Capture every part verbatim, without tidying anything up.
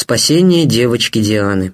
Спасение девочки Дианы.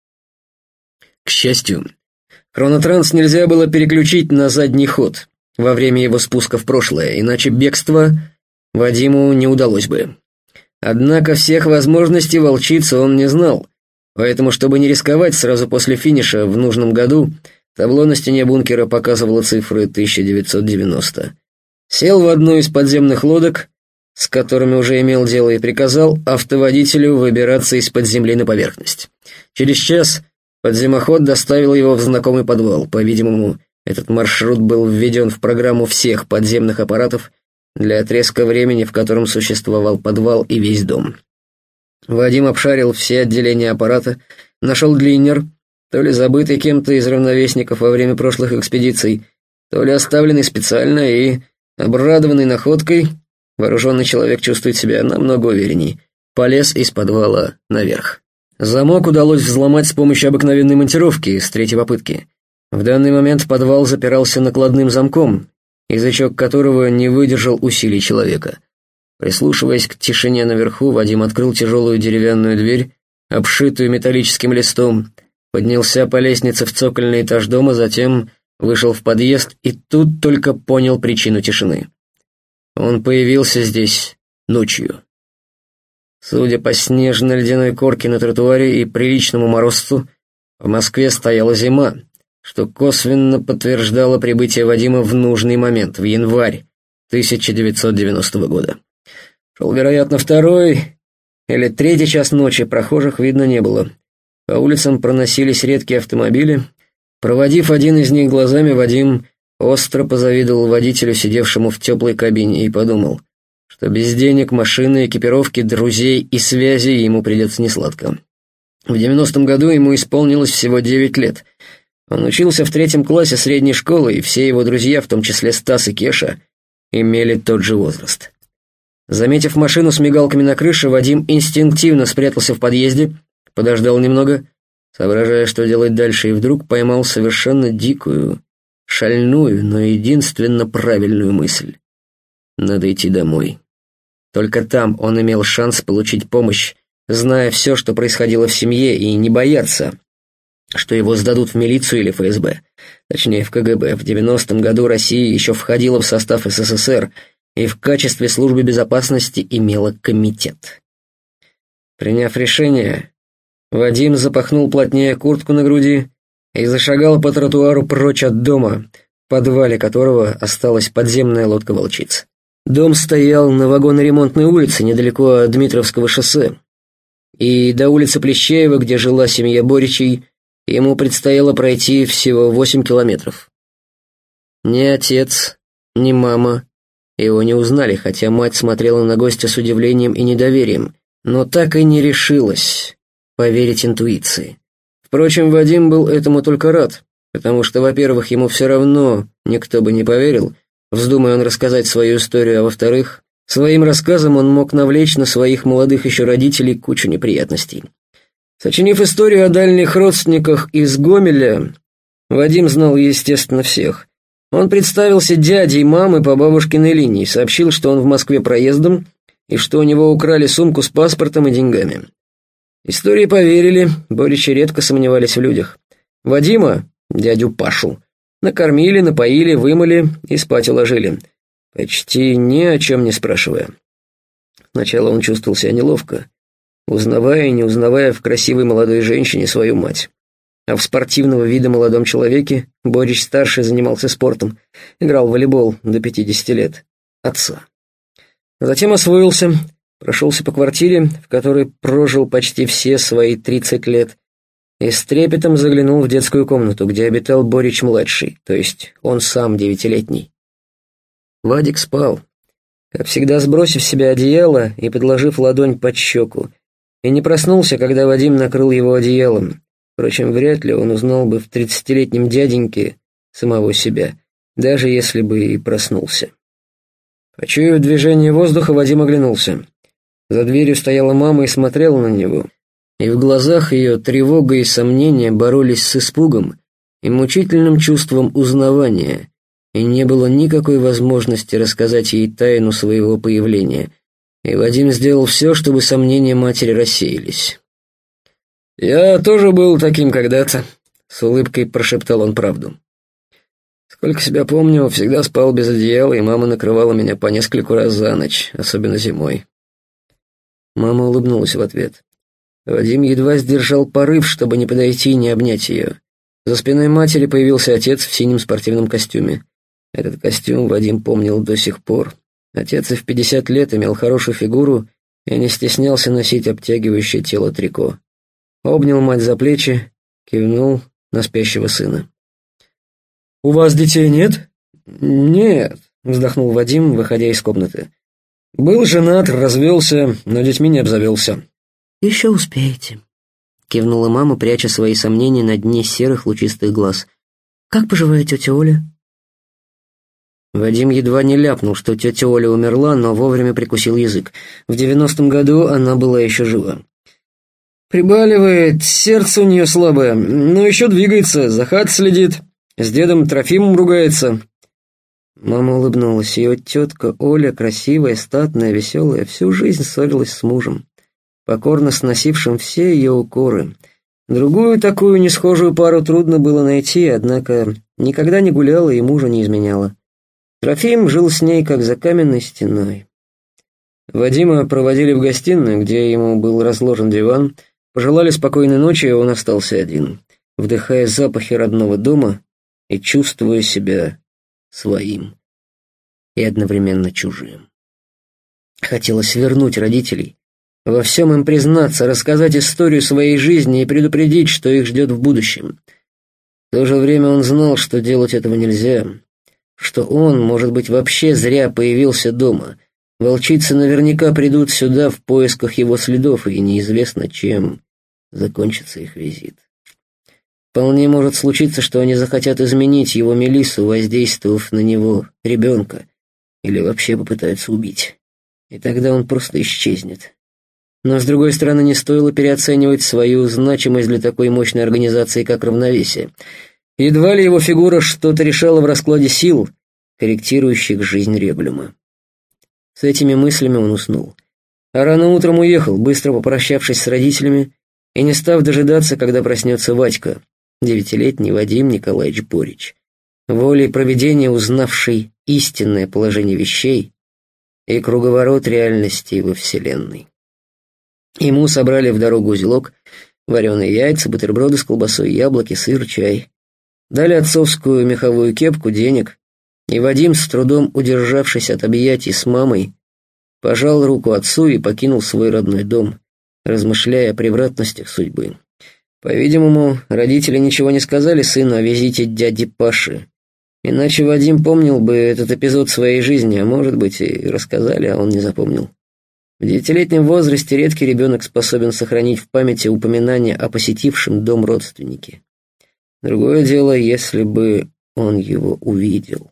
К счастью, хронотранс нельзя было переключить на задний ход во время его спуска в прошлое, иначе бегство Вадиму не удалось бы. Однако всех возможностей волчицы он не знал, поэтому, чтобы не рисковать сразу после финиша в нужном году, табло на стене бункера показывало цифры тысяча девятьсот девяносто. Сел в одну из подземных лодок, с которыми уже имел дело, и приказал автоводителю выбираться из-под земли на поверхность. Через час подземоход доставил его в знакомый подвал. По-видимому, этот маршрут был введен в программу всех подземных аппаратов для отрезка времени, в котором существовал подвал и весь дом. Вадим обшарил все отделения аппарата, нашел длиннер, то ли забытый кем-то из равновесников во время прошлых экспедиций, то ли оставленный специально, и, обрадованный находкой, вооруженный человек чувствует себя намного уверенней, полез из подвала наверх. Замок удалось взломать с помощью обыкновенной монтировки с третьей попытки. В данный момент подвал запирался накладным замком, язычок которого не выдержал усилий человека. Прислушиваясь к тишине наверху, Вадим открыл тяжелую деревянную дверь, обшитую металлическим листом, поднялся по лестнице в цокольный этаж дома, затем вышел в подъезд и тут только понял причину тишины. Он появился здесь ночью. Судя по снежно-ледяной корке на тротуаре и приличному морозцу, в Москве стояла зима, что косвенно подтверждало прибытие Вадима в нужный момент, в январь тысяча девятьсот девяностого года. Шел, вероятно, второй или третий час ночи, прохожих видно не было. По улицам проносились редкие автомобили. Проводив один из них глазами, Вадим остро позавидовал водителю, сидевшему в теплой кабине, и подумал, что без денег, машины, экипировки, друзей и связей ему придется несладко. В девяностом году ему исполнилось всего девять лет. Он учился в третьем классе средней школы, и все его друзья, в том числе Стас и Кеша, имели тот же возраст. Заметив машину с мигалками на крыше, Вадим инстинктивно спрятался в подъезде, подождал немного, соображая, что делать дальше, и вдруг поймал совершенно дикую, шальную, но единственно правильную мысль. Надо идти домой. Только там он имел шанс получить помощь, зная все, что происходило в семье, и не бояться, что его сдадут в милицию или эф эс бэ. Точнее, в ка гэ бэ. В девяностом году Россия еще входила в состав эс эс эс эр и в качестве службы безопасности имела комитет. Приняв решение, Вадим запахнул плотнее куртку на груди и зашагал по тротуару прочь от дома, в подвале которого осталась подземная лодка волчицы. Дом стоял на вагоноремонтной улице, недалеко от Дмитровского шоссе, и до улицы Плещеева, где жила семья Боричей, ему предстояло пройти всего восемь километров. Ни отец, ни мама его не узнали, хотя мать смотрела на гостя с удивлением и недоверием, но так и не решилась поверить интуиции. Впрочем, Вадим был этому только рад, потому что, во-первых, ему все равно никто бы не поверил, вздумая он рассказать свою историю, а во-вторых, своим рассказом он мог навлечь на своих молодых еще родителей кучу неприятностей. Сочинив историю о дальних родственниках из Гомеля, Вадим знал, естественно, всех. Он представился дядей мамы по бабушкиной линии, сообщил, что он в Москве проездом и что у него украли сумку с паспортом и деньгами. Истории поверили, Боричи редко сомневались в людях. Вадима, дядю Пашу, накормили, напоили, вымыли и спать уложили, почти ни о чем не спрашивая. Сначала он чувствовал себя неловко, узнавая и не узнавая в красивой молодой женщине свою мать. А в спортивного вида молодом человеке Борич-старший занимался спортом, играл в волейбол до пятидесяти лет, отца. Затем освоился, прошелся по квартире, в которой прожил почти все свои тридцать лет, и с трепетом заглянул в детскую комнату, где обитал Борич-младший, то есть он сам девятилетний. Вадик спал, как всегда сбросив с себя одеяло и подложив ладонь под щеку, и не проснулся, когда Вадим накрыл его одеялом. Впрочем, вряд ли он узнал бы в тридцатилетнем дяденьке самого себя, даже если бы и проснулся. Почуяв движение воздуха, Вадим оглянулся. За дверью стояла мама и смотрела на него, и в глазах ее тревога и сомнения боролись с испугом и мучительным чувством узнавания, и не было никакой возможности рассказать ей тайну своего появления, и Вадим сделал все, чтобы сомнения матери рассеялись. «Я тоже был таким когда-то», — с улыбкой прошептал он правду. «Сколько себя помню, всегда спал без одеяла, и мама накрывала меня по нескольку раз за ночь, особенно зимой». Мама улыбнулась в ответ. Вадим едва сдержал порыв, чтобы не подойти и не обнять ее. За спиной матери появился отец в синем спортивном костюме. Этот костюм Вадим помнил до сих пор. Отец и в пятьдесят лет имел хорошую фигуру и не стеснялся носить обтягивающее тело трико. Обнял мать за плечи, кивнул на спящего сына. «У вас детей нет?» «Нет», — вздохнул Вадим, выходя из комнаты. «Был женат, развелся, но детьми не обзавелся». «Еще успеете», — кивнула мама, пряча свои сомнения на дне серых лучистых глаз. «Как поживает тетя Оля?» Вадим едва не ляпнул, что тетя Оля умерла, но вовремя прикусил язык. В девяностом году она была еще жива. «Прибаливает, сердце у нее слабое, но еще двигается, за хат следит, с дедом Трофимом ругается». Мама улыбнулась. Ее тетка Оля, красивая, статная, веселая, всю жизнь ссорилась с мужем, покорно сносившим все ее укоры. Другую такую несхожую пару трудно было найти, однако никогда не гуляла и мужа не изменяла. Трофим жил с ней, как за каменной стеной. Вадима проводили в гостиную, где ему был разложен диван, пожелали спокойной ночи, и он остался один, вдыхая запахи родного дома и чувствуя себя своим и одновременно чужим. Хотелось вернуть родителей, во всем им признаться, рассказать историю своей жизни и предупредить, что их ждет в будущем. В то же время он знал, что делать этого нельзя, что он, может быть, вообще зря появился дома. Волчицы наверняка придут сюда в поисках его следов, и неизвестно, чем закончится их визит. Вполне может случиться, что они захотят изменить его Мелиссу, воздействовав на него, ребенка, или вообще попытаются убить. И тогда он просто исчезнет. Но, с другой стороны, не стоило переоценивать свою значимость для такой мощной организации, как «Равновесие». Едва ли его фигура что-то решала в раскладе сил, корректирующих жизнь Регулюма. С этими мыслями он уснул. А рано утром уехал, быстро попрощавшись с родителями и не став дожидаться, когда проснется Вадька, девятилетний Вадим Николаевич Борич, волей провидения узнавший истинное положение вещей и круговорот реальности во Вселенной. Ему собрали в дорогу узелок, вареные яйца, бутерброды с колбасой, яблоки, сыр, чай. Дали отцовскую меховую кепку, денег, и Вадим, с трудом удержавшись от объятий с мамой, пожал руку отцу и покинул свой родной дом, размышляя о превратностях судьбы. По-видимому, родители ничего не сказали сыну о визите дяди Паши, иначе Вадим помнил бы этот эпизод своей жизни, а может быть и рассказали, а он не запомнил. В девятилетнем возрасте редкий ребенок способен сохранить в памяти упоминания о посетившем дом родственнике. Другое дело, если бы он его увидел.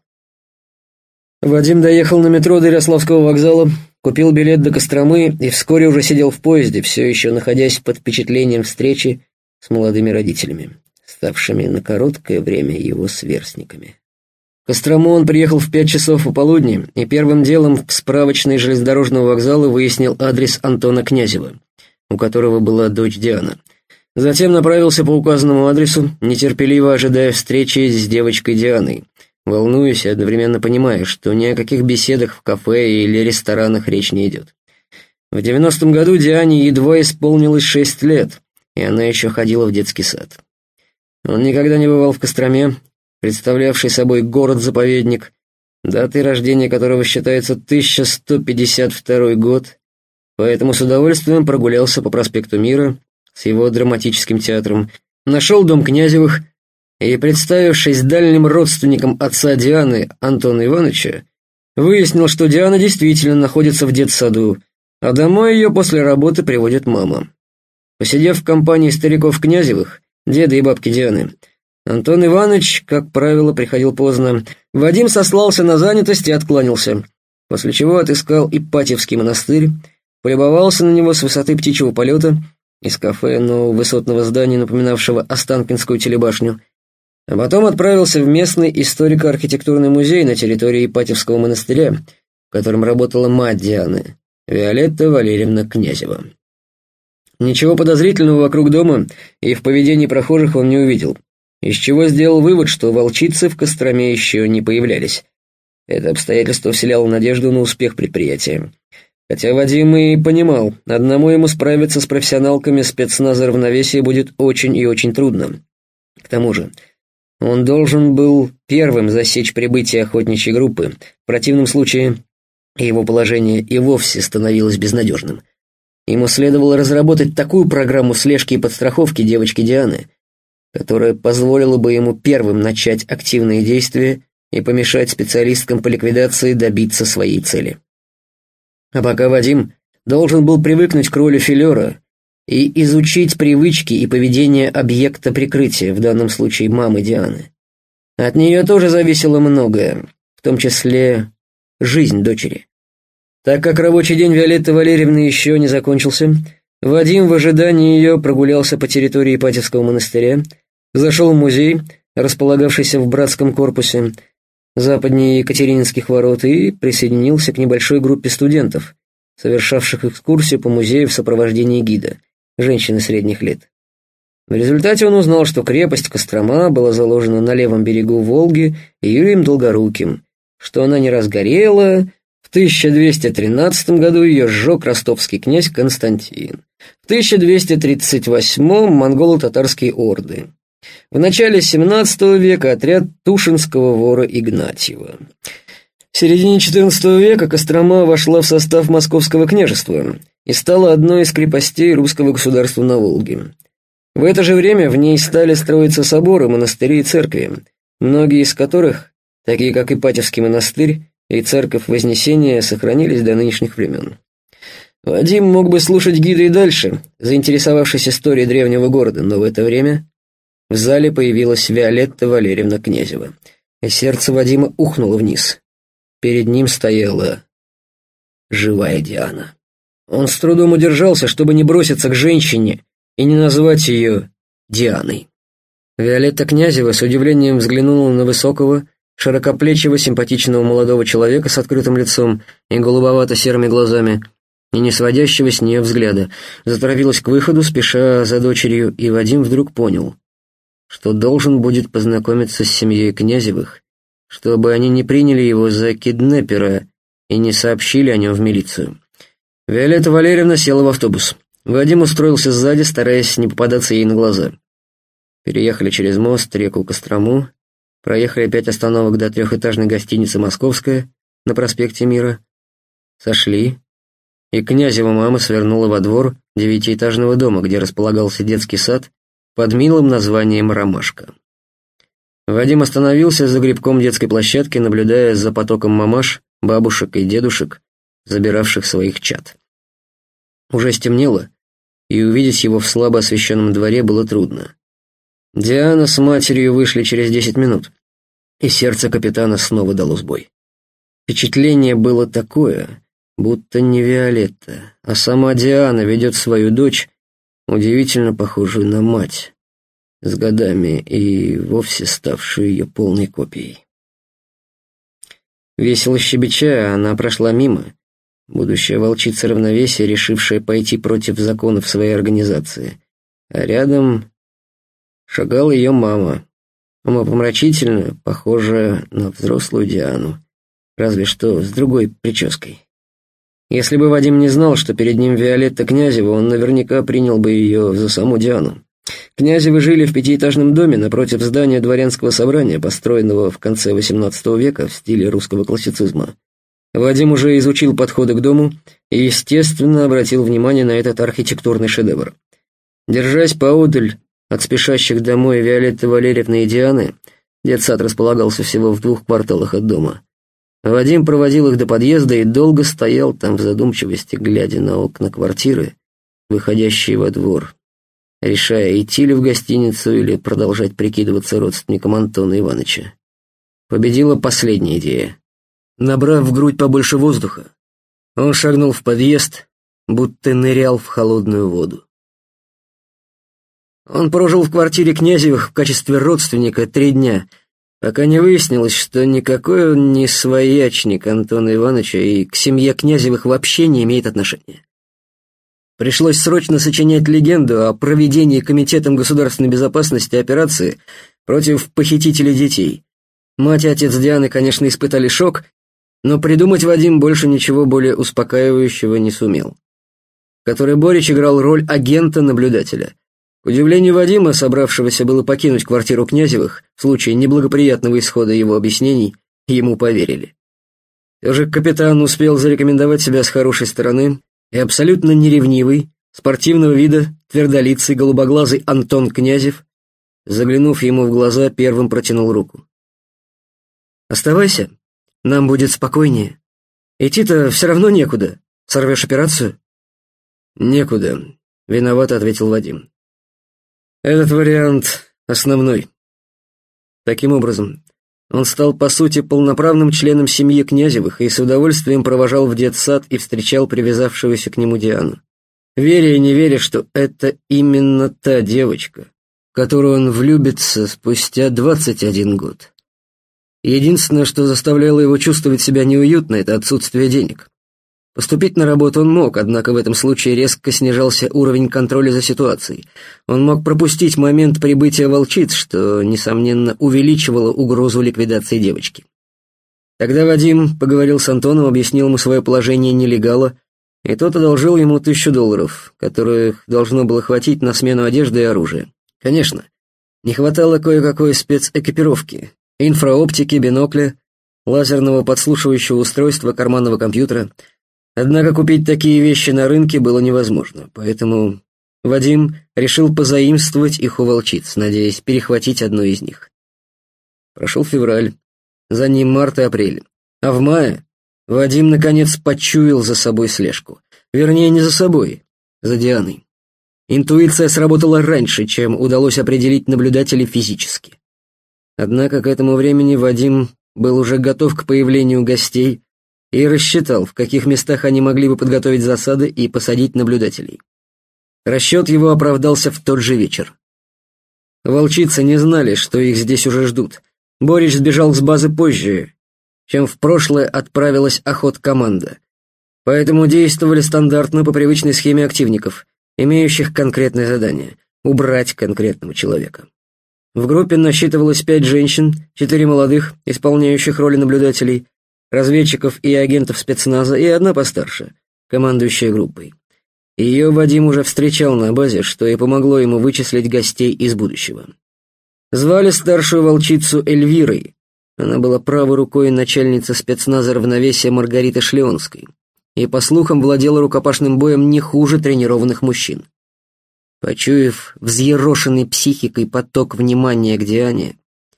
Вадим доехал на метро до Ярославского вокзала, купил билет до Костромы и вскоре уже сидел в поезде, все еще находясь под впечатлением встречи с молодыми родителями, ставшими на короткое время его сверстниками. В Кострому он приехал в пять часов пополудни и первым делом в справочной железнодорожного вокзала выяснил адрес Антона Князева, у которого была дочь Диана. Затем направился по указанному адресу, нетерпеливо ожидая встречи с девочкой Дианой, волнуясь и одновременно понимая, что ни о каких беседах в кафе или ресторанах речь не идет. В девяностом году Диане едва исполнилось шесть лет, и она еще ходила в детский сад. Он никогда не бывал в Костроме, представлявший собой город-заповедник, датой рождения которого считается тысяча сто пятьдесят второй год, поэтому с удовольствием прогулялся по проспекту Мира с его драматическим театром, нашел дом Князевых и, представившись дальним родственником отца Дианы, Антона Ивановича, выяснил, что Диана действительно находится в детсаду, а домой ее после работы приводит мама. Посидев в компании стариков Князевых, деда и бабки Дианы, Антон Иванович, как правило, приходил поздно. Вадим сослался на занятость и откланялся, после чего отыскал Ипатьевский монастырь, полюбовался на него с высоты птичьего полета из кафе нового высотного здания, напоминавшего Останкинскую телебашню, а потом отправился в местный историко-архитектурный музей на территории Ипатьевского монастыря, в котором работала мать Дианы, Виолетта Валерьевна Князева. Ничего подозрительного вокруг дома и в поведении прохожих он не увидел, из чего сделал вывод, что волчицы в Костроме еще не появлялись. Это обстоятельство вселяло надежду на успех предприятия. Хотя Вадим и понимал, одному ему справиться с профессионалками спецназа равновесия будет очень и очень трудно. К тому же, он должен был первым засечь прибытие охотничьей группы, в противном случае его положение и вовсе становилось безнадежным. Ему следовало разработать такую программу слежки и подстраховки девочки Дианы, которая позволила бы ему первым начать активные действия и помешать специалисткам по ликвидации добиться своей цели. А пока Вадим должен был привыкнуть к роли филера и изучить привычки и поведение объекта прикрытия, в данном случае мамы Дианы. От нее тоже зависело многое, в том числе жизнь дочери. Так как рабочий день Виолетты Валерьевны еще не закончился, Вадим в ожидании ее прогулялся по территории Ипатьевского монастыря, зашел в музей, располагавшийся в братском корпусе, западнее Екатерининских ворот, и присоединился к небольшой группе студентов, совершавших экскурсию по музею в сопровождении гида, женщины средних лет. В результате он узнал, что крепость Кострома была заложена на левом берегу Волги Юрием Долгоруким, что она не раз горела. В тысяча двести тринадцатом году ее сжег ростовский князь Константин. В тысяча двести тридцать восьмом монголо-татарские орды. В начале семнадцатого века отряд тушинского вора Игнатьева. В середине четырнадцатого века Кострома вошла в состав Московского княжества и стала одной из крепостей русского государства на Волге. В это же время в ней стали строиться соборы, монастыри и церкви, многие из которых, такие как Ипатьевский монастырь и церковь Вознесения, сохранились до нынешних времен. Вадим мог бы слушать гида и дальше, заинтересовавшись историей древнего города, но в это время в зале появилась Виолетта Валерьевна Князева, и сердце Вадима ухнуло вниз. Перед ним стояла живая Диана. Он с трудом удержался, чтобы не броситься к женщине и не назвать ее Дианой. Виолетта Князева с удивлением взглянула на высокого, широкоплечего, симпатичного молодого человека с открытым лицом и голубовато-серыми глазами, и не сводящего с нее взгляда, заторопилась к выходу, спеша за дочерью, и Вадим вдруг понял, что должен будет познакомиться с семьей Князевых, чтобы они не приняли его за киднеппера и не сообщили о нем в милицию. Виолетта Валерьевна села в автобус. Вадим устроился сзади, стараясь не попадаться ей на глаза. Переехали через мост, реку Кострому, проехали пять остановок до трехэтажной гостиницы «Московская» на проспекте Мира, сошли, и Князева мама свернула во двор девятиэтажного дома, где располагался детский сад под милым названием «Ромашка». Вадим остановился за грибком детской площадки, наблюдая за потоком мамаш, бабушек и дедушек, забиравших своих чад. Уже стемнело, и увидеть его в слабо освещенном дворе было трудно. Диана с матерью вышли через десять минут, и сердце капитана снова дало сбой. Впечатление было такое, будто не Виолетта, а сама Диана ведет свою дочь, удивительно похожую на мать, с годами и вовсе ставшую ее полной копией. Весело щебеча, она прошла мимо, будущая волчица равновесия, решившая пойти против законов своей организации, а рядом шагала ее мама, умопомрачительно похожая на взрослую Диану, разве что с другой прической. Если бы Вадим не знал, что перед ним Виолетта Князева, он наверняка принял бы ее за саму Диану. Князевы жили в пятиэтажном доме напротив здания дворянского собрания, построенного в конце восемнадцатого века в стиле русского классицизма. Вадим уже изучил подходы к дому и, естественно, обратил внимание на этот архитектурный шедевр. Держась поодаль от спешащих домой Виолетты Валерьевны и Дианы, детсад располагался всего в двух кварталах от дома. Вадим проводил их до подъезда и долго стоял там в задумчивости, глядя на окна квартиры, выходящие во двор, решая, идти ли в гостиницу или продолжать прикидываться родственником Антона Ивановича. Победила последняя идея. Набрав в грудь побольше воздуха, он шагнул в подъезд, будто нырял в холодную воду. Он прожил в квартире Князевых в качестве родственника три дня, пока не выяснилось, что никакой он не своячник Антона Ивановича и к семье Князевых вообще не имеет отношения. Пришлось срочно сочинять легенду о проведении Комитетом государственной безопасности операции против похитителей детей. Мать и отец Дианы, конечно, испытали шок, но придумать Вадим больше ничего более успокаивающего не сумел. Который Борич играл роль агента-наблюдателя. К удивлению Вадима, собравшегося было покинуть квартиру Князевых, в случае неблагоприятного исхода его объяснений, ему поверили. Все же капитан успел зарекомендовать себя с хорошей стороны, и абсолютно неревнивый, спортивного вида, твердолицый, голубоглазый Антон Князев, заглянув ему в глаза, первым протянул руку. «Оставайся, нам будет спокойнее. Идти-то все равно некуда. Сорвешь операцию?» «Некуда», — виновато ответил Вадим. «Этот вариант основной». Таким образом, он стал, по сути, полноправным членом семьи Князевых и с удовольствием провожал в детсад и встречал привязавшуюся к нему Диану. Веря и не веря, что это именно та девочка, в которую он влюбится спустя двадцать один год. Единственное, что заставляло его чувствовать себя неуютно, это отсутствие денег. Поступить на работу он мог, однако в этом случае резко снижался уровень контроля за ситуацией. Он мог пропустить момент прибытия волчиц, что, несомненно, увеличивало угрозу ликвидации девочки. Тогда Вадим поговорил с Антоном, объяснил ему свое положение нелегала, и тот одолжил ему тысячу долларов, которых должно было хватить на смену одежды и оружия. Конечно, не хватало кое-какой спецэкипировки, инфраоптики, бинокля, лазерного подслушивающего устройства, карманного компьютера. Однако купить такие вещи на рынке было невозможно, поэтому Вадим решил позаимствовать их у волчиц, надеясь перехватить одну из них. Прошел февраль, за ним март и апрель, а в мае Вадим наконец почуял за собой слежку. Вернее, не за собой, за Дианой. Интуиция сработала раньше, чем удалось определить наблюдателей физически. Однако к этому времени Вадим был уже готов к появлению гостей и рассчитал, в каких местах они могли бы подготовить засады и посадить наблюдателей. Расчет его оправдался в тот же вечер. Волчицы не знали, что их здесь уже ждут. Борич сбежал с базы позже, чем в прошлое отправилась охоткоманда. Поэтому действовали стандартно по привычной схеме активников, имеющих конкретное задание — убрать конкретного человека. В группе насчитывалось пять женщин, четыре молодых, исполняющих роли наблюдателей, разведчиков и агентов спецназа, и одна постарше, командующая группой. Ее Вадим уже встречал на базе, что и помогло ему вычислить гостей из будущего. Звали старшую волчицу Эльвирой. Она была правой рукой начальницы спецназа равновесия Маргариты Шлеонской и, по слухам, владела рукопашным боем не хуже тренированных мужчин. Почуяв взъерошенный психикой поток внимания к Диане,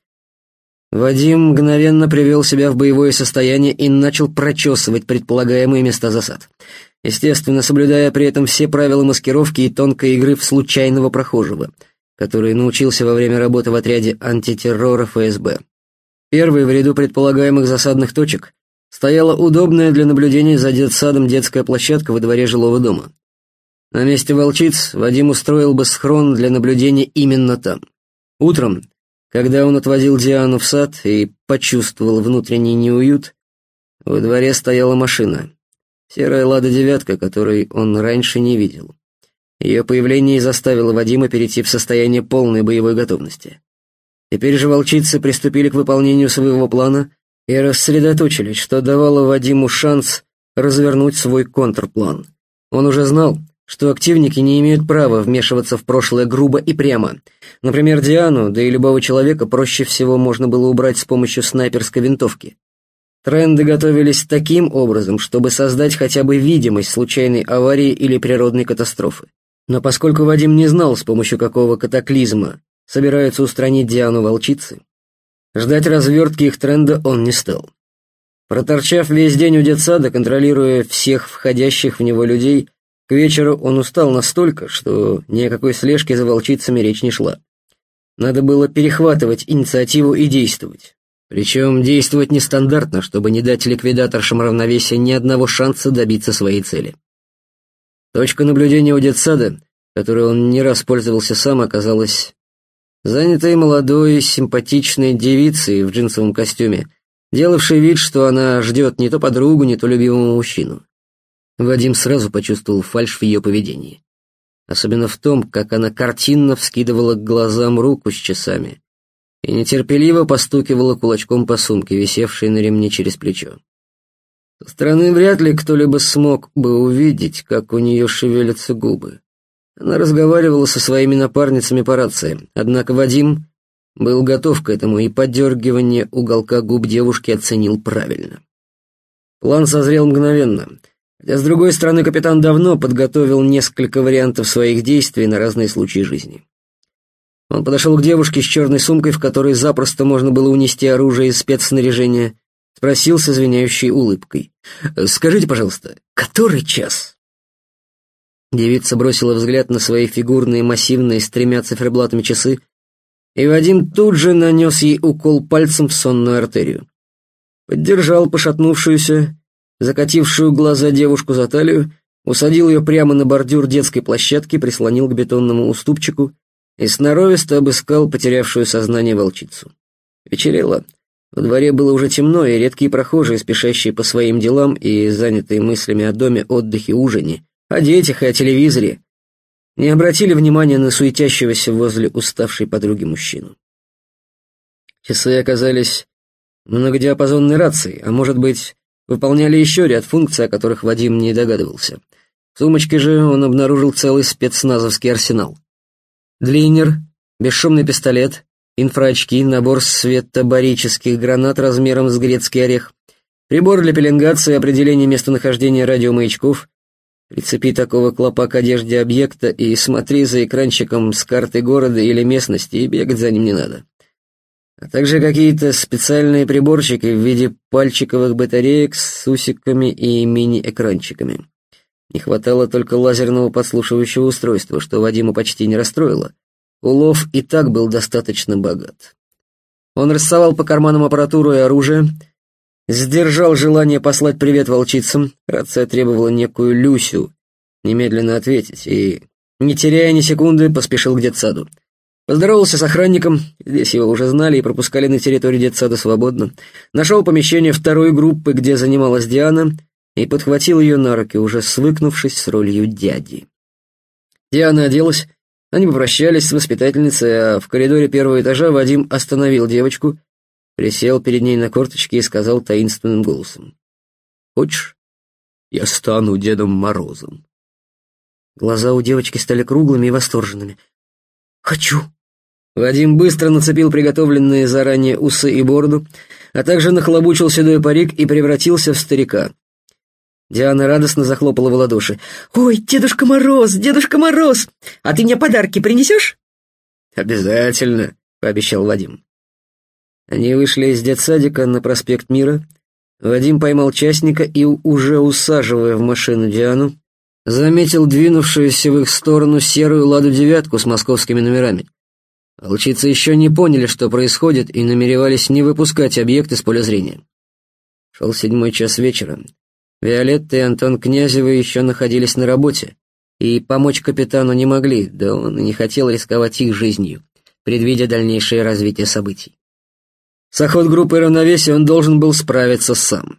Вадим мгновенно привел себя в боевое состояние и начал прочесывать предполагаемые места засад, естественно, соблюдая при этом все правила маскировки и тонкой игры в случайного прохожего, который научился во время работы в отряде антитеррора эф эс бэ. Первой в ряду предполагаемых засадных точек стояла удобная для наблюдения за детсадом детская площадка во дворе жилого дома. На месте волчиц Вадим устроил бы схрон для наблюдения именно там. Утром, когда он отвозил Диану в сад и почувствовал внутренний неуют, во дворе стояла машина, серая «Лада девятка», которой он раньше не видел. Ее появление и заставило Вадима перейти в состояние полной боевой готовности. Теперь же волчицы приступили к выполнению своего плана и рассредоточились, что давало Вадиму шанс развернуть свой контрплан. Он уже знал, что активники не имеют права вмешиваться в прошлое грубо и прямо. Например, Диану, да и любого человека проще всего можно было убрать с помощью снайперской винтовки. Тренды готовились таким образом, чтобы создать хотя бы видимость случайной аварии или природной катастрофы. Но поскольку Вадим не знал, с помощью какого катаклизма собираются устранить Диану волчицы, ждать развертки их тренда он не стал. Проторчав весь день у детсада, контролируя всех входящих в него людей, к вечеру он устал настолько, что ни о какой слежке за волчицами речь не шла. Надо было перехватывать инициативу и действовать. Причем действовать нестандартно, чтобы не дать ликвидаторшам равновесия ни одного шанса добиться своей цели. Точка наблюдения у детсада, которой он не раз пользовался сам, оказалась занятой молодой, симпатичной девицей в джинсовом костюме, делавшей вид, что она ждет не то подругу, не то любимого мужчину. Вадим сразу почувствовал фальшь в ее поведении. Особенно в том, как она картинно вскидывала к глазам руку с часами и нетерпеливо постукивала кулачком по сумке, висевшей на ремне через плечо. Со стороны вряд ли кто-либо смог бы увидеть, как у нее шевелятся губы. Она разговаривала со своими напарницами по рации, однако Вадим был готов к этому и подергивание уголка губ девушки оценил правильно. План созрел мгновенно, хотя, с другой стороны, капитан давно подготовил несколько вариантов своих действий на разные случаи жизни. Он подошел к девушке с черной сумкой, в которой запросто можно было унести оружие и спецснаряжение, спросил с извиняющей улыбкой: «Скажите, пожалуйста, который час?» Девица бросила взгляд на свои фигурные, массивные, с тремя циферблатами часы, и Вадим тут же нанес ей укол пальцем в сонную артерию. Поддержал пошатнувшуюся, закатившую глаза девушку за талию, усадил ее прямо на бордюр детской площадки, прислонил к бетонному уступчику и сноровисто обыскал потерявшую сознание волчицу. Вечерело. Во дворе было уже темно, и редкие прохожие, спешащие по своим делам и занятые мыслями о доме, отдыхе, ужине, о детях и о телевизоре, не обратили внимания на суетящегося возле уставшей подруги мужчину. Часы оказались многодиапазонной рацией, а может быть, выполняли еще ряд функций, о которых Вадим не догадывался. В сумочке же он обнаружил целый спецназовский арсенал. Длиннер, бесшумный пистолет, инфраочки, набор светобарических гранат размером с грецкий орех, прибор для пеленгации и определения местонахождения радиомаячков. Прицепи такого клопа к одежде объекта и смотри за экранчиком с картой города или местности, и бегать за ним не надо. А также какие-то специальные приборчики в виде пальчиковых батареек с усиками и мини-экранчиками. Не хватало только лазерного подслушивающего устройства, что Вадима почти не расстроило. Улов и так был достаточно богат. Он рассовал по карманам аппаратуру и оружие, сдержал желание послать привет волчицам, рация требовала некую Люсю немедленно ответить, и, не теряя ни секунды, поспешил к детсаду. Поздоровался с охранником, здесь его уже знали и пропускали на территорию детсада свободно, нашел помещение второй группы, где занималась Диана, и подхватил ее на руки, уже свыкнувшись с ролью дяди. Диана оделась, они попрощались с воспитательницей, а в коридоре первого этажа Вадим остановил девочку, присел перед ней на корточки и сказал таинственным голосом: «Хочешь, я стану Дедом Морозом?» Глаза у девочки стали круглыми и восторженными. «Хочу!» Вадим быстро нацепил приготовленные заранее усы и бороду, а также нахлобучил седой парик и превратился в старика. Диана радостно захлопала в ладоши. «Ой, Дедушка Мороз, Дедушка Мороз! А ты мне подарки принесешь?» «Обязательно», — пообещал Вадим. Они вышли из детсадика на проспект Мира. Вадим поймал частника и, уже усаживая в машину Диану, заметил двинувшуюся в их сторону серую «Ладу-девятку» с московскими номерами. Волчицы еще не поняли, что происходит, и намеревались не выпускать объект из поля зрения. Шел седьмой час вечера. Виолетта и Антон Князевы еще находились на работе, и помочь капитану не могли, да он и не хотел рисковать их жизнью, предвидя дальнейшее развитие событий. С охотгруппой равновесия он должен был справиться сам.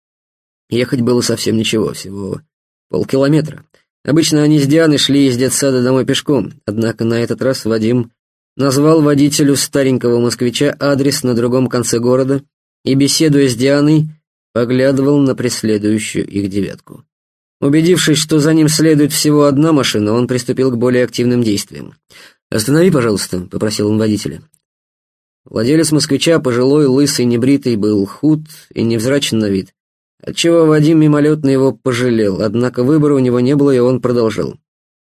Ехать было совсем ничего, всего полкилометра. Обычно они с Дианой шли из детсада домой пешком, однако на этот раз Вадим назвал водителю старенького москвича адрес на другом конце города и, беседуя с Дианой, поглядывал на преследующую их девятку. Убедившись, что за ним следует всего одна машина, он приступил к более активным действиям. «Останови, пожалуйста», — попросил он водителя. Владелец москвича, пожилой, лысый, небритый, был худ и невзрачен на вид, отчего Вадим мимолетно его пожалел, однако выбора у него не было, и он продолжал.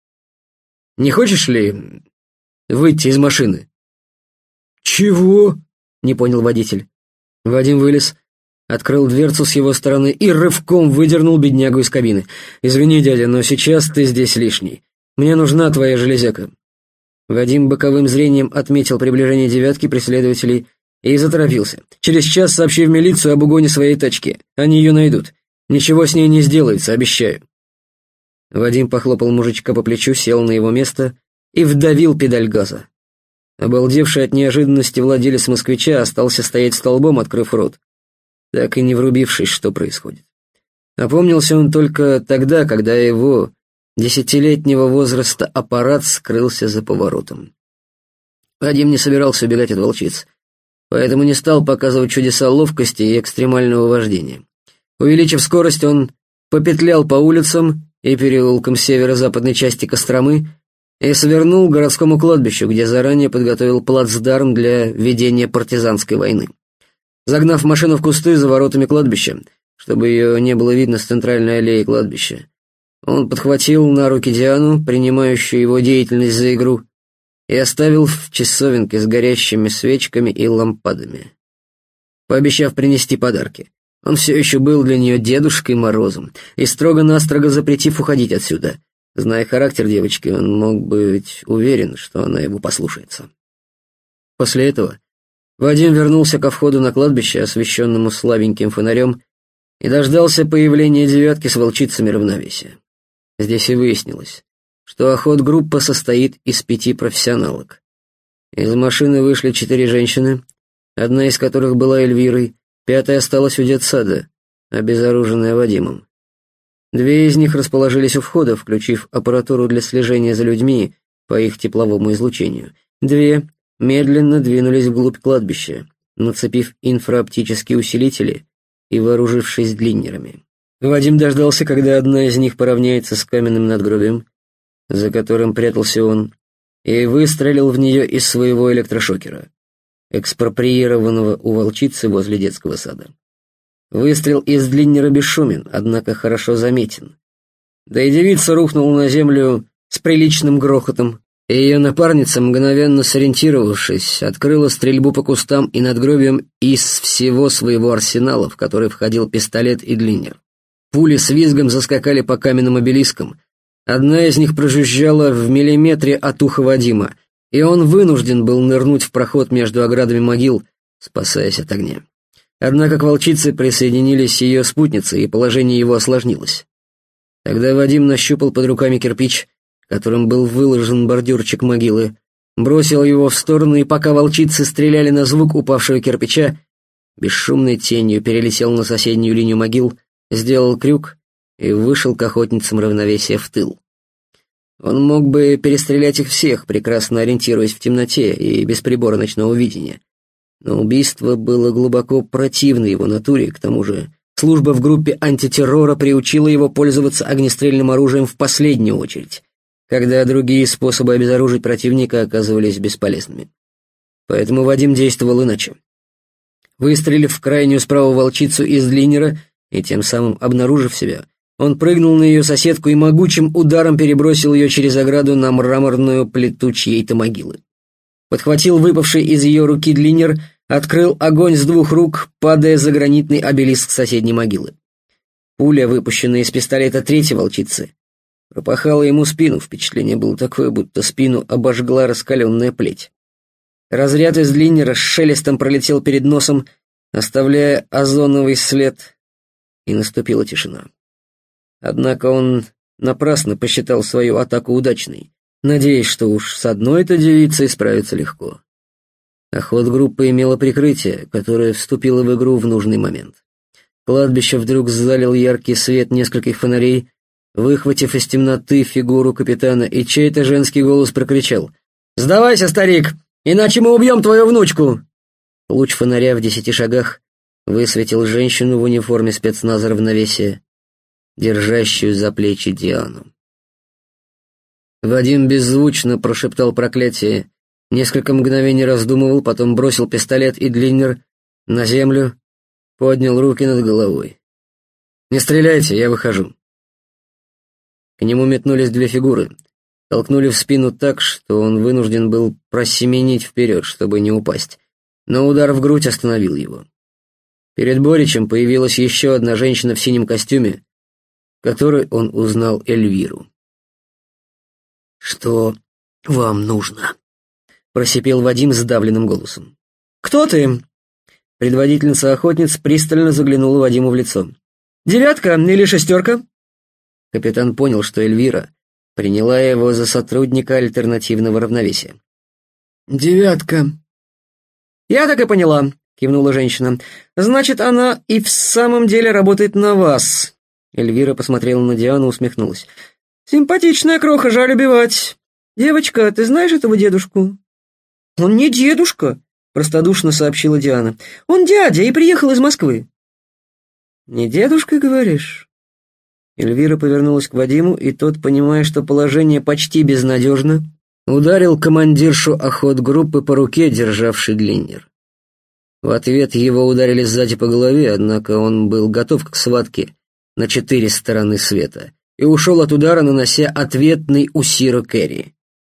«Не хочешь ли выйти из машины?» «Чего?» — не понял водитель. Вадим вылез, открыл дверцу с его стороны и рывком выдернул беднягу из кабины. «Извини, дядя, но сейчас ты здесь лишний. Мне нужна твоя железяка». Вадим боковым зрением отметил приближение девятки преследователей и заторопился. «Через час сообщи в милицию об угоне своей тачки. Они ее найдут. Ничего с ней не сделается, обещаю». Вадим похлопал мужичка по плечу, сел на его место и вдавил педаль газа. Обалдевший от неожиданности владелец москвича остался стоять столбом, открыв рот, так и не врубившись, что происходит. Опомнился он только тогда, когда его десятилетнего возраста аппарат скрылся за поворотом. Вадим не собирался убегать от волчиц, поэтому не стал показывать чудеса ловкости и экстремального вождения. Увеличив скорость, он попетлял по улицам и переулкам северо-западной части Костромы и свернул к городскому кладбищу, где заранее подготовил плацдарм для ведения партизанской войны. Загнав машину в кусты за воротами кладбища, чтобы ее не было видно с центральной аллеи кладбища, он подхватил на руки Диану, принимающую его деятельность за игру, и оставил в часовенке с горящими свечками и лампадами, пообещав принести подарки. Он все еще был для нее Дедушкой Морозом и строго-настрого запретив уходить отсюда. Зная характер девочки, он мог быть уверен, что она его послушается. После этого Вадим вернулся ко входу на кладбище, освещенному слабеньким фонарем, и дождался появления девятки с волчицами равновесия. Здесь и выяснилось, что охотгруппа состоит из пяти профессионалок. Из машины вышли четыре женщины, одна из которых была Эльвирой, пятая осталась у детсада, обезоруженная Вадимом. Две из них расположились у входа, включив аппаратуру для слежения за людьми по их тепловому излучению. Две медленно двинулись вглубь кладбища, нацепив инфраоптические усилители и вооружившись длиннерами. Вадим дождался, когда одна из них поравняется с каменным надгробием, за которым прятался он, и выстрелил в нее из своего электрошокера, экспроприированного у волчицы возле детского сада. Выстрел из длиннера бесшумен, однако хорошо заметен. Да и девица рухнула на землю с приличным грохотом, и ее напарница, мгновенно сориентировавшись, открыла стрельбу по кустам и надгробиям из всего своего арсенала, в который входил пистолет и длиннер. Пули с визгом заскакали по каменным обелискам. Одна из них прожужжала в миллиметре от уха Вадима, и он вынужден был нырнуть в проход между оградами могил, спасаясь от огня. Однако к волчице присоединились ее спутницы, и положение его осложнилось. Тогда Вадим нащупал под руками кирпич, которым был выложен бордюрчик могилы, бросил его в сторону, и пока волчицы стреляли на звук упавшего кирпича, бесшумной тенью перелетел на соседнюю линию могил, сделал крюк и вышел к охотницам равновесия в тыл. Он мог бы перестрелять их всех, прекрасно ориентируясь в темноте и без прибора ночного видения. Но убийство было глубоко противно его натуре, к тому же служба в группе антитеррора приучила его пользоваться огнестрельным оружием в последнюю очередь, когда другие способы обезоружить противника оказывались бесполезными. Поэтому Вадим действовал иначе. Выстрелив в крайнюю справа волчицу из длиннера и тем самым обнаружив себя, он прыгнул на ее соседку и могучим ударом перебросил ее через ограду на мраморную плиту чьей-то могилы. Подхватил выпавший из ее руки длиннер, открыл огонь с двух рук, падая за гранитный обелиск соседней могилы. Пуля, выпущенная из пистолета третьей волчицы, пропахала ему спину. Впечатление было такое, будто спину обожгла раскаленная плеть. Разряд из длиннера с шелестом пролетел перед носом, оставляя озоновый след, и наступила тишина. Однако он напрасно посчитал свою атаку удачной, надеясь, что уж с одной-то девицей справиться легко. Охотгруппа имела прикрытие, которое вступило в игру в нужный момент. Кладбище вдруг залил яркий свет нескольких фонарей, выхватив из темноты фигуру капитана, и чей-то женский голос прокричал: «Сдавайся, старик, иначе мы убьем твою внучку!» Луч фонаря в десяти шагах высветил женщину в униформе спецназа равновесия, держащую за плечи Диану. Вадим беззвучно прошептал проклятие, несколько мгновений раздумывал, потом бросил пистолет и длиннер на землю, поднял руки над головой. «Не стреляйте, я выхожу». К нему метнулись две фигуры, толкнули в спину так, что он вынужден был просеменить вперед, чтобы не упасть, но удар в грудь остановил его. Перед Боричем появилась еще одна женщина в синем костюме, в которой он узнал Эльвиру. «Что вам нужно?» — просипел Вадим сдавленным голосом. «Кто ты?» Предводительница охотниц пристально заглянула Вадиму в лицо. «Девятка или шестерка?» Капитан понял, что Эльвира приняла его за сотрудника альтернативного равновесия. «Девятка». «Я так и поняла», — кивнула женщина. «Значит, она и в самом деле работает на вас. Эльвира посмотрела на Диану, усмехнулась. «Симпатичная кроха, жаль убивать. Девочка, ты знаешь этого дедушку?» «Он не дедушка», — простодушно сообщила Диана. «Он дядя и приехал из Москвы». «Не дедушка, говоришь?» Эльвира повернулась к Вадиму, и тот, понимая, что положение почти безнадежно, ударил командиршу охотгруппы по руке, державшей длиннер. В ответ его ударили сзади по голове, однако он был готов к схватке на четыре стороны света и ушел от удара, нанося ответный усиро кэрри.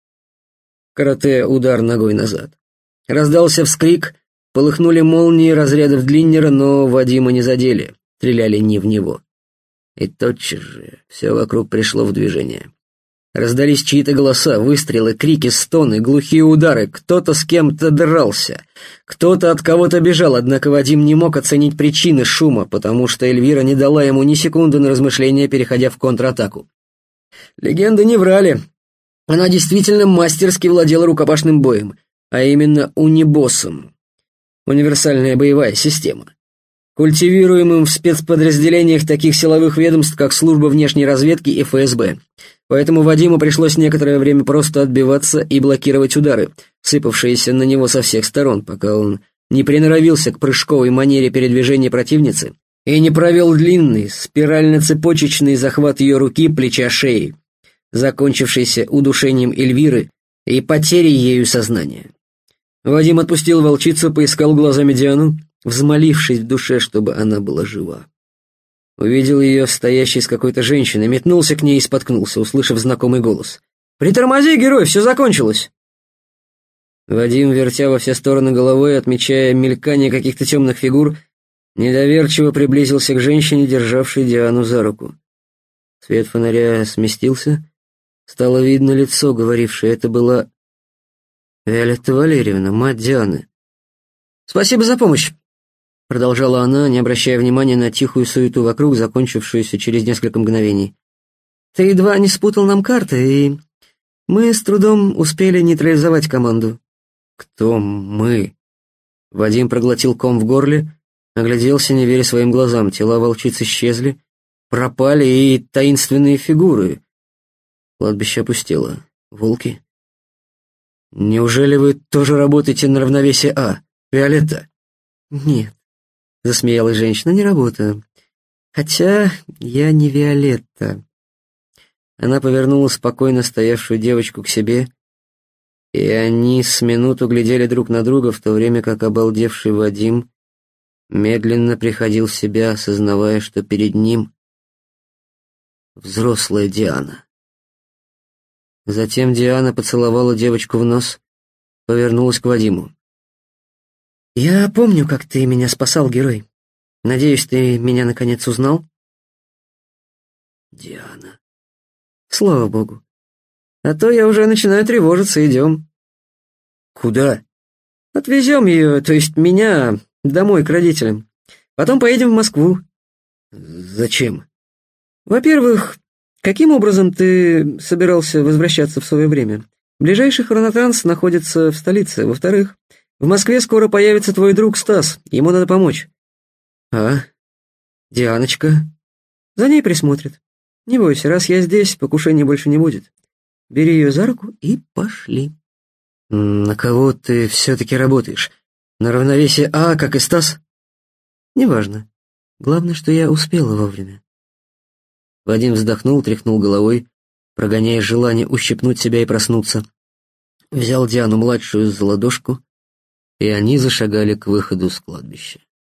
Карате удар ногой назад. Раздался вскрик, полыхнули молнии разрядов длиннера, но Вадима не задели, стреляли не в него. И тотчас же все вокруг пришло в движение. Раздались чьи-то голоса, выстрелы, крики, стоны, глухие удары. Кто-то с кем-то дрался, кто-то от кого-то бежал, однако Вадим не мог оценить причины шума, потому что Эльвира не дала ему ни секунды на размышления, переходя в контратаку. Легенды не врали. Она действительно мастерски владела рукопашным боем, а именно унибоссом. Универсальная боевая система. Культивируемым в спецподразделениях таких силовых ведомств, как Служба внешней разведки и эф эс бэ. Поэтому Вадиму пришлось некоторое время просто отбиваться и блокировать удары, сыпавшиеся на него со всех сторон, пока он не приноровился к прыжковой манере передвижения противницы и не провел длинный, спирально-цепочечный захват ее руки, плеча, шеи, закончившийся удушением Эльвиры и потерей ею сознания. Вадим отпустил волчицу, поискал глазами Диану, взмолившись в душе, чтобы она была жива. Увидел ее, стоящей с какой-то женщиной, метнулся к ней и споткнулся, услышав знакомый голос. «Притормози, герой, все закончилось!» Вадим, вертя во все стороны головой, отмечая мелькание каких-то темных фигур, недоверчиво приблизился к женщине, державшей Диану за руку. Свет фонаря сместился, стало видно лицо, говорившее, это была Виолетта Валерьевна, мать Дианы. «Спасибо за помощь!» Продолжала она, не обращая внимания на тихую суету вокруг, закончившуюся через несколько мгновений. «Ты едва не спутал нам карты, и мы с трудом успели нейтрализовать команду». «Кто мы?» Вадим проглотил ком в горле, огляделся, не веря своим глазам. Тела волчиц исчезли, пропали и таинственные фигуры. Кладбище опустело. Волки? «Неужели вы тоже работаете на равновесие А, Виолетта?» «Нет», — засмеялась женщина, — «не работаю. Хотя я не Виолетта». Она повернула спокойно стоявшую девочку к себе, и они с минуту глядели друг на друга, в то время как обалдевший Вадим медленно приходил в себя, осознавая, что перед ним взрослая Диана. Затем Диана поцеловала девочку в нос, повернулась к Вадиму. «Я помню, как ты меня спасал, герой. Надеюсь, ты меня наконец узнал?» «Диана...» «Слава богу. А то я уже начинаю тревожиться, идем». «Куда?» «Отвезем ее, то есть меня, домой к родителям. Потом поедем в Москву». «Зачем?» «Во-первых, каким образом ты собирался возвращаться в свое время? Ближайший хронотранс находится в столице. Во-вторых, в Москве скоро появится твой друг Стас, ему надо помочь». «А? Дианочка?» «За ней присмотрит. Не бойся, раз я здесь, покушений больше не будет. Бери ее за руку и пошли». «На кого ты все-таки работаешь? На равновесие А, как и Стас?» «Неважно. Главное, что я успела вовремя». Вадим вздохнул, тряхнул головой, прогоняя желание ущипнуть себя и проснуться. Взял Диану-младшую за ладошку, и они зашагали к выходу с кладбища.